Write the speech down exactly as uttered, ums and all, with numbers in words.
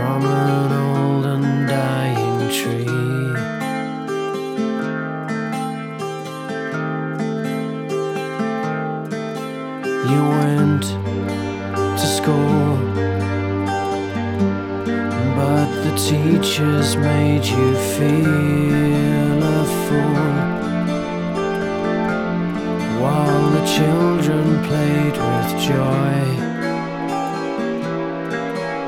from an old and dying tree. You went to school, but the teachers made you feel a fool, while the children played with joy.